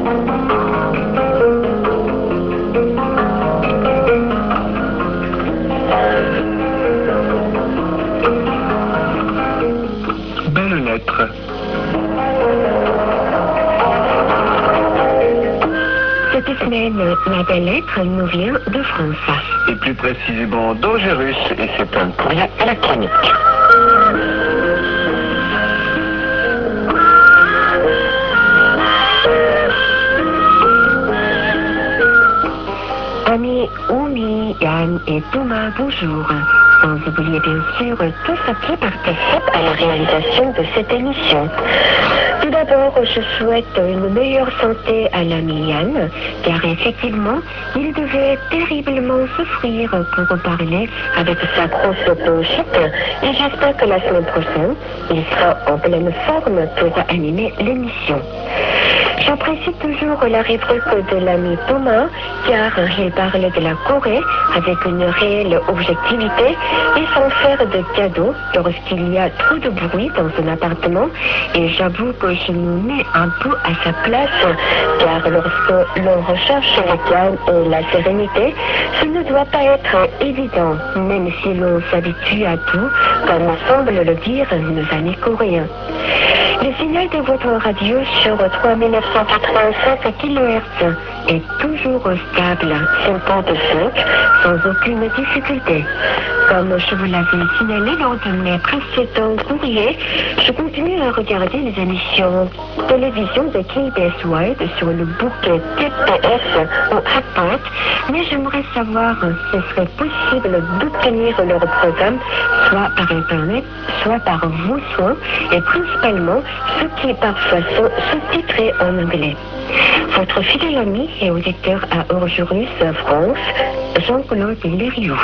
Belle lettre. Cette semaine, la belle lettre nous vient de France. Et plus précisément d'Angérus, et c'est un courrier électronique. Amis Oumi, Yann et Thomas, bonjour. Sans oublier bien sûr tous ceux qui participent à la réalisation de cette émission. Tout d'abord, je souhaite une meilleure santé à l'ami Yann, car effectivement, il devait terriblement souffrir pour parler avec sa grosse bronchite, et j'espère que la semaine prochaine, il sera en pleine forme pour animer l'émission. J'apprécie toujours la réplique de l'ami Thomas, car il parle de la Corée avec une réelle objectivité et sans faire de cadeaux lorsqu'il y a trop de bruit dans un appartement. Et j'avoue que je me mets un peu à sa place, car lorsque l'on recherche le calme et la sérénité, ce ne doit pas être évident, même si l'on s'habitue à tout, comme semblent le dire nos amis coréens. Le signal de votre radio sur 3985 kHz est toujours stable, 55, sans aucune difficulté. Comme je vous l'avais signalé lors de mes précédents courriers, je continue à regarder les émissions télévision de KBS World sur le bouquet TPS ou Hotpot, mais j'aimerais savoir si ce serait possible d'obtenir leur programme soit par Internet, soit par vos soins, et principalement ceux qui parfois sont sous-titrés en anglais. Votre fidèle ami et auditeur à Orgerus, France, Jean-Claude Lériou.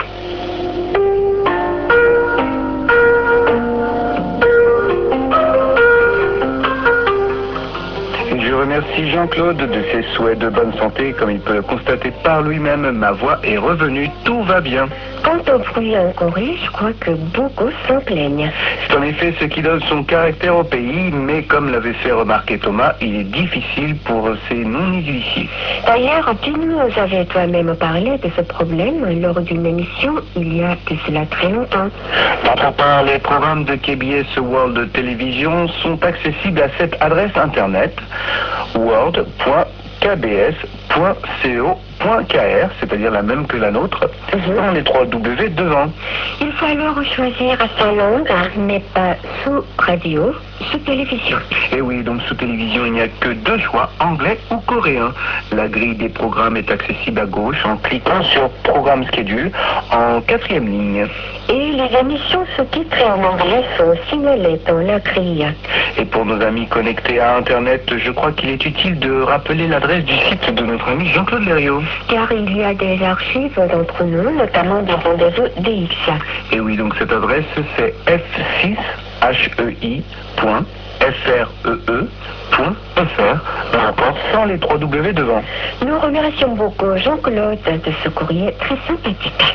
Je remercie Jean-Claude de ses souhaits de bonne santé. Comme il peut le constater par lui-même, ma voix est revenue, tout va bien. Quant au bruit en Corée, je crois que beaucoup s'en plaignent. C'est en effet ce qui donne son caractère au pays, mais comme l'avait fait remarquer Thomas, il est difficile pour ces non-initiés. D'ailleurs, tu nous avais toi-même parlé de ce problème lors d'une émission il y a de cela très longtemps. D'autre part, les programmes de KBS World Television sont accessibles à cette adresse internet world.kbs.co.kr, c'est-à-dire la même que la nôtre, dans les 3 W devant. Il faut alors choisir sa langue, mais pas sous radio, sous télévision. Et oui, donc sous télévision, il n'y a que 2 choix, anglais ou coréen. La grille des programmes est accessible à gauche en cliquant sur Programme Schedule en 4e ligne. Et les émissions sous-titrées en anglais sont signalées dans la grille. Et pour nos amis connectés à Internet, je crois qu'il est utile de rappeler l'adresse du site de notre ami Jean-Claude Lériot. Car il y a des archives d'entre nous, notamment des rendez-vous DX. Et oui, donc cette adresse, c'est f6hei.free.fr, rapport sans les 3 W devant. Nous remercions beaucoup Jean-Claude de ce courrier très sympathique.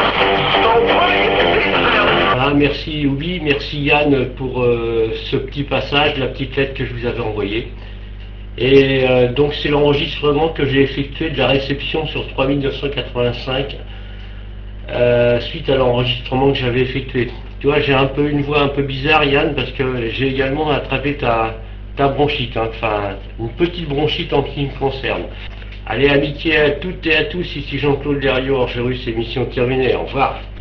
Voilà, merci Oubi, merci Yann pour ce petit passage, la petite lettre que je vous avais envoyée. Et donc c'est l'enregistrement que j'ai effectué de la réception sur 3985 suite à l'enregistrement que j'avais effectué. Tu vois, j'ai un peu une voix un peu bizarre, Yann, parce que j'ai également attrapé ta bronchite, hein, enfin une petite bronchite en ce qui me concerne. Allez, amitié à toutes et à tous, ici Jean-Claude Lériot, Orgerus, émission terminée, au revoir.